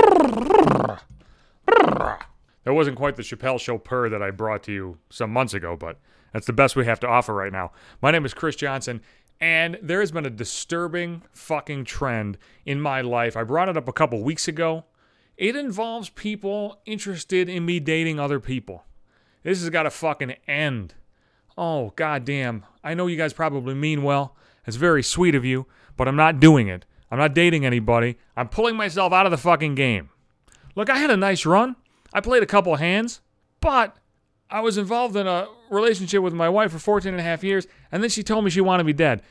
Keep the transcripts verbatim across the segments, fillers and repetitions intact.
That wasn't quite the Chappelle Show purr that I brought to you some months ago, but that's the best we have to offer right now. My name is Chris Johnson, and there has been a disturbing fucking trend in my life. I brought it up a couple weeks ago. It involves people interested in me dating other people. This has got to fucking end. Oh, goddamn. I know you guys probably mean well. It's very sweet of you, but I'm not doing it. I'm not dating anybody. I'm pulling myself out of the fucking game. Look, I had a nice run. I played a couple hands, but I was involved in a relationship with my wife for fourteen and a half years, and then she told me she wanted me dead.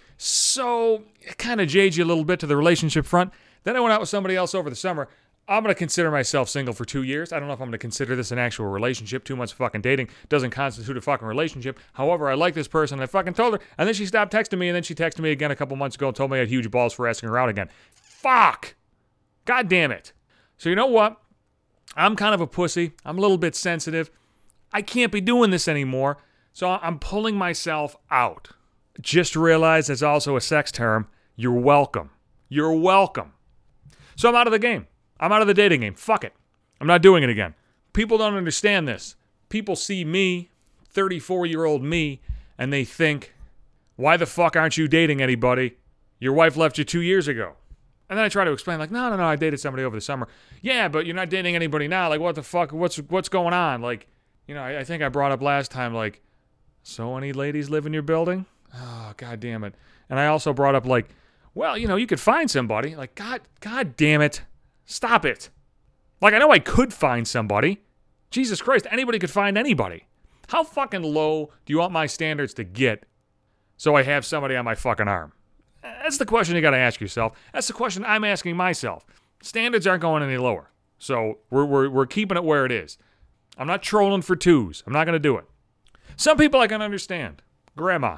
So it kind of jades you a little bit to the relationship front. Then I went out with somebody else over the summer. I'm going to consider myself single for two years. I don't know if I'm going to consider this an actual relationship. Two months of fucking dating doesn't constitute a fucking relationship. However, I like this person. I fucking told her. And then she stopped texting me. And then she texted me again a couple months ago and told me I had huge balls for asking her out again. Fuck. God damn it. So you know what? I'm kind of a pussy. I'm a little bit sensitive. I can't be doing this anymore. So I'm pulling myself out. Just realize that's also a sex term. You're welcome. You're welcome. So I'm out of the game. I'm out of the dating game. Fuck it. I'm not doing it again. People don't understand this. People see me, thirty-four-year-old me, and they think, why the fuck aren't you dating anybody? Your wife left you two years ago. And then I try to explain, like, no, no, no, I dated somebody over the summer. Yeah, but you're not dating anybody now. Like, what the fuck? What's what's going on? Like, you know, I, I think I brought up last time, like, so any ladies live in your building? Oh, God damn it. And I also brought up, like, well, you know, you could find somebody. Like, God, God damn it. Stop it. Like, I know I could find somebody. Jesus Christ, anybody could find anybody. How fucking low do you want my standards to get so I have somebody on my fucking arm? That's the question you got to ask yourself. That's the question I'm asking myself. Standards aren't going any lower. So we're, we're, we're keeping it where it is. I'm not trolling for twos. I'm not going to do it. Some people I can understand. Grandma.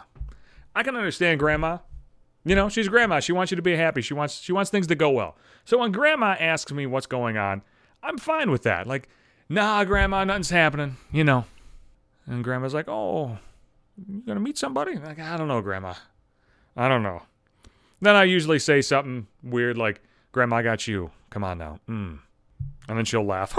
I can understand grandma. You know, she's grandma. She wants you to be happy. She wants she wants things to go well. So when grandma asks me what's going on, I'm fine with that. Like, nah, grandma, nothing's happening, you know. And grandma's like, oh, you gonna meet somebody? Like, I don't know, grandma. I don't know. Then I usually say something weird like, grandma, I got you. Come on now. Mm. And then she'll laugh.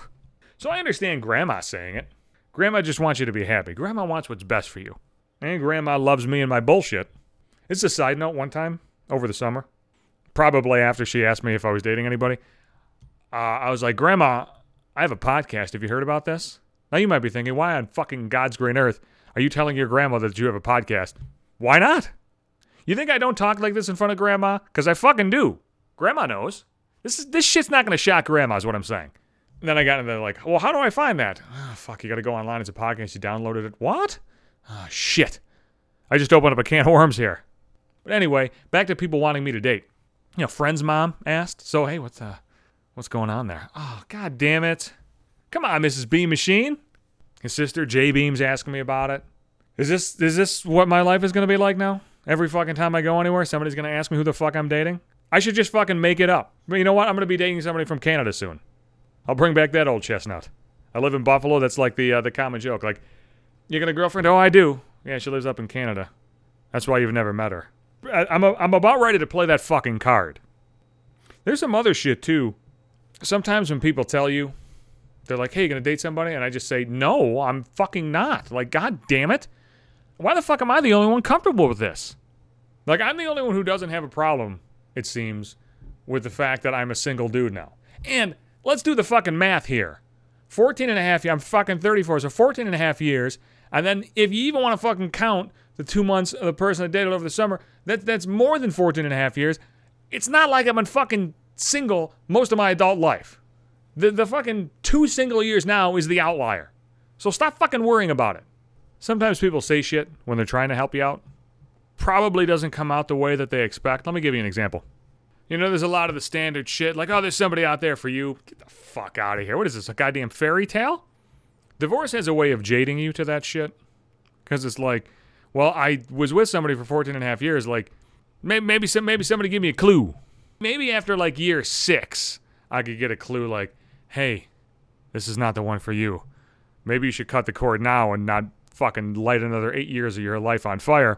So I understand grandma saying it. Grandma just wants you to be happy. Grandma wants what's best for you. And grandma loves me and my bullshit. It's a side note. One time over the summer, probably after she asked me if I was dating anybody, uh, I was like, Grandma, I have a podcast. Have you heard about this? Now you might be thinking, why on fucking God's green earth are you telling your grandma that you have a podcast? Why not? You think I don't talk like this in front of grandma? Because I fucking do. Grandma knows. This is this shit's not going to shock grandma is what I'm saying. And then I got into like, well, how do I find that? Oh, fuck, you got to go online. It's a podcast. You downloaded it. What? Oh, shit. I just opened up a can of worms here. But anyway, back to people wanting me to date. You know, friend's mom asked, so hey, what's uh, what's going on there? Oh, God damn it. Come on, Missus B Machine. His sister, J Beam's asking me about it. Is this is this what my life is going to be like now? Every fucking time I go anywhere, somebody's going to ask me who the fuck I'm dating? I should just fucking make it up. But you know what? I'm going to be dating somebody from Canada soon. I'll bring back that old chestnut. I live in Buffalo. That's like the uh, the common joke. Like, you got a girlfriend? Oh, I do. Yeah, she lives up in Canada. That's why you've never met her. I'm a, I'm about ready to play that fucking card. There's some other shit, too. Sometimes when people tell you, they're like, hey, you gonna date somebody? And I just say, no, I'm fucking not. Like, God damn it. Why the fuck am I the only one comfortable with this? Like, I'm the only one who doesn't have a problem, it seems, with the fact that I'm a single dude now. And let's do the fucking math here. fourteen and a half years, I'm fucking thirty-four, so fourteen and a half years. And then if you even want to fucking count the two months of the person I dated over the summer, that that's more than fourteen and a half years. It's not like I've been fucking single most of my adult life. The the fucking two single years now is the outlier. So stop fucking worrying about it. Sometimes people say shit when they're trying to help you out. Probably doesn't come out the way that they expect. Let me give you an example. You know, there's a lot of the standard shit, like, oh, there's somebody out there for you. Get the fuck out of here. What is this, a goddamn fairy tale? Divorce has a way of jading you to that shit. Because it's like, well, I was with somebody for fourteen and a half years. Like, maybe maybe, some, maybe somebody give me a clue. Maybe after, like, year six, I could get a clue like, hey, this is not the one for you. Maybe you should cut the cord now and not fucking light another eight years of your life on fire.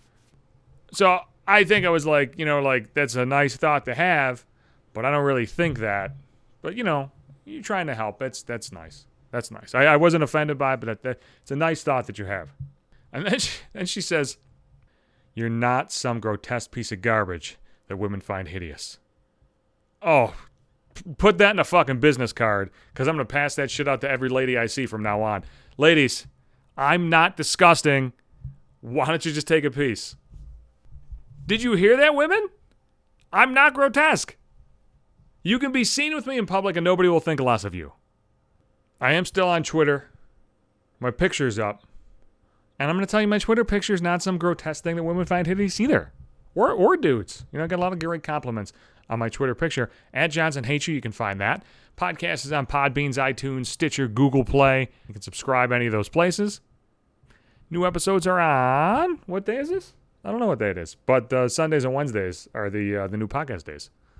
So I think I was like, you know, like, that's a nice thought to have, but I don't really think that But, you know, you're trying to help. That's that's nice. That's nice. I, I wasn't offended by it, but that, that, it's a nice thought that you have. And then she, then she says, you're not some grotesque piece of garbage that women find hideous. Oh, p- put that in a fucking business card, because I'm going to pass that shit out to every lady I see from now on. Ladies, I'm not disgusting. Why don't you just take a piece? Did you hear that, women? I'm not grotesque. You can be seen with me in public and nobody will think less of you. I am still on Twitter. My picture's up. And I'm going to tell you, my Twitter picture is not some grotesque thing that women find hideous either. Or or dudes. You know, I got a lot of great compliments on my Twitter picture. At Johnson Hates You, you can find that. Podcast is on Podbeans, iTunes, Stitcher, Google Play. You can subscribe any of those places. New episodes are on... What day is this? I don't know what day it is. But uh, Sundays and Wednesdays are the uh, the new podcast days.